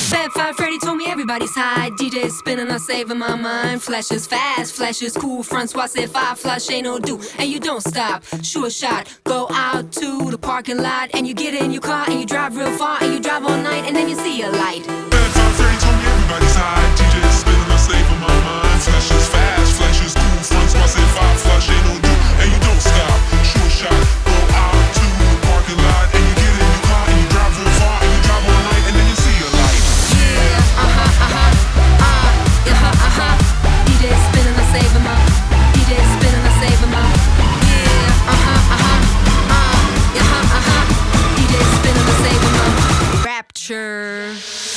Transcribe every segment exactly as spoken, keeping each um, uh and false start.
Fab Five Freddy told me everybody's high. D J's spinning, I'm saving my mind. Flashes fast, flashes cool. Front swats if I flush ain't no do. And you don't stop, sure shot. Go out to the parking lot and you get in your car and you drive real far and you drive all night and then you see a light. Fab Five Freddy told me everybody's high. D J's spinning, I'm saving my mind. Flashes fast, flashes cool. Front swats if I flush ain't no do. And you don't stop, sure shot. Go out to the parking lot and you get in your car and you drive real far and you drive all night and then you see a light. Yeah, uh-huh, uh-huh, uh, yeah, uh-huh. D J's spinning, I'm saving my. D J's spinning, I'm saving my. Yeah, uh-huh, uh-huh, uh, yeah, uh-huh. D J's spinning, I'm saving my. Rapture.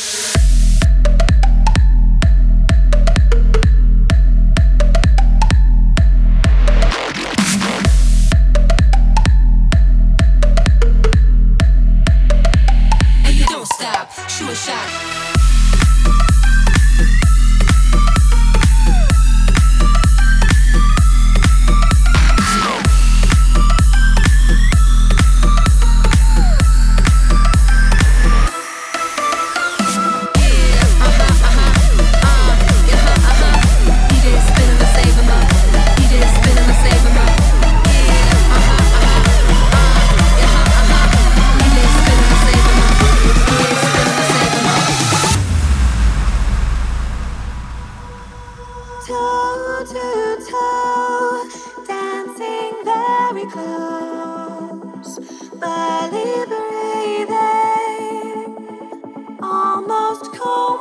Sure shot. Toe to toe, dancing very close, barely breathing, almost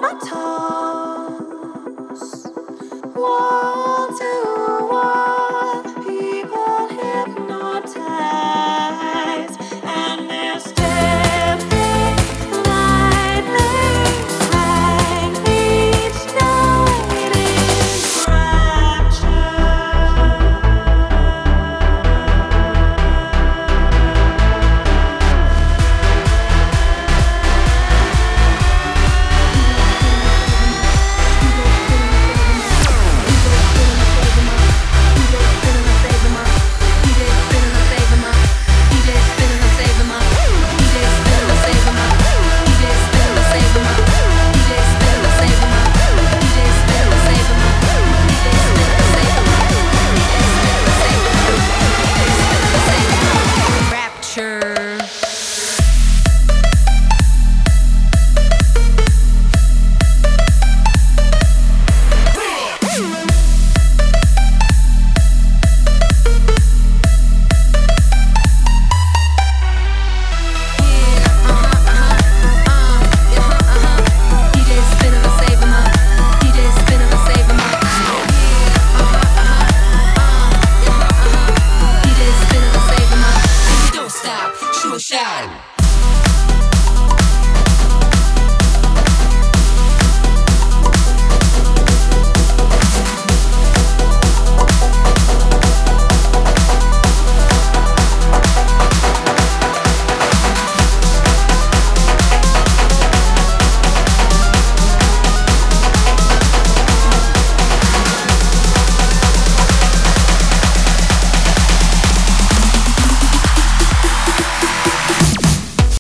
comatose. Wall to wall, people hypnotized, and they're stepping lightly, like each night is rapture. Shout.